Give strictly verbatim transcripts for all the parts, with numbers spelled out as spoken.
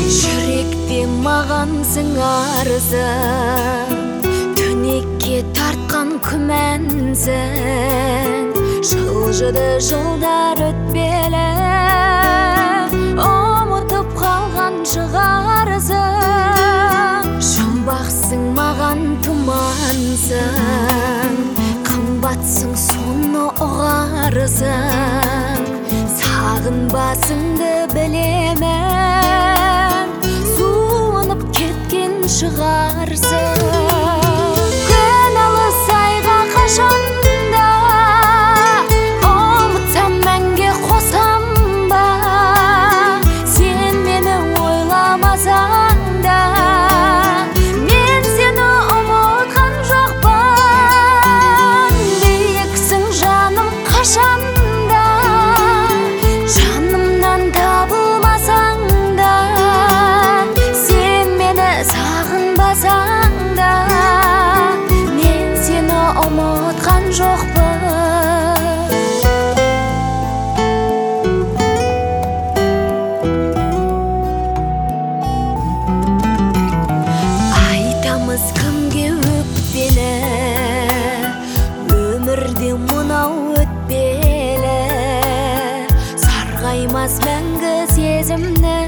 Жүректе мағансың арзан, түнекке тартқан күмәнсің. Жылжыды жылдар өтпелі, ұмытып қалған шығарсың. Жұмбақсың маған тұмансың, қымбатсың соны ұғарсың. Сағынбасыңды білемін, суынып кеткен шығарсың. Күн алыс айға қашанда, ұмытсам мәңге қосам ба? Сен мені ойламасаң да, мен сені ұмытқан жоқпын. Биіксің жаным қашанда, жанымнан табылмасаң да, сен мені сағынбасаң да, мен сені ұмытқан жоқпын. Айтамыз кімге өкпені, өмірде мынау өтпелі. Сарғаймас мәңгі сезімнің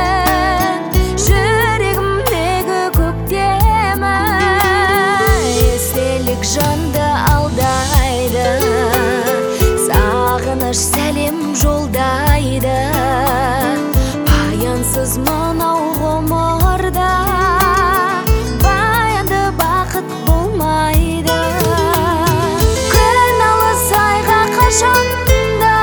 жүрегімдегі көктемі. Естелік жанды алдайды, сағыныш сәлем жолдайды. Баянсыз мынау ғұмырда баянды бақыт болмайды. Күн алыс айға қашанда,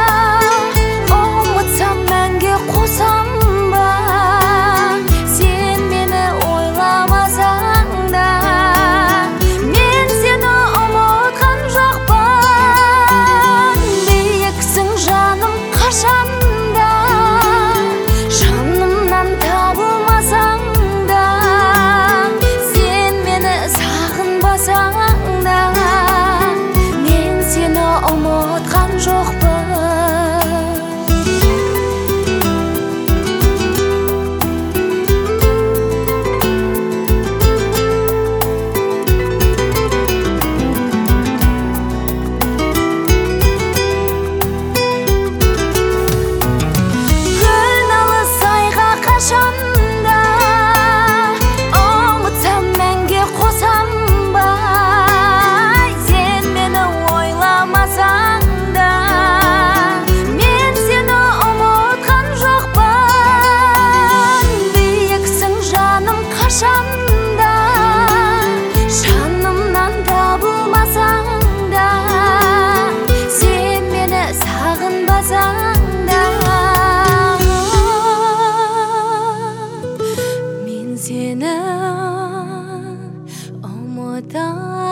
ұмытсам мәңге қосам ба? Сен мені ойламасаң да, мен сені ұмытқан жоқпын. Биіксің жаным қашанда, жанымнан табылмасаң да, сен мені сағынбасаң да, мен сені ұмытқан жоқпын. Күн алыс айға қашанда, ұмытсам мәңге қосам ба? Сен мені ойламасаң да, мен сені ұмытқан жоқпын. Биіксің жаным қашанда, жанымнан табылмасаң да, сен мені сағынбасаң да, мен сені ұмытам.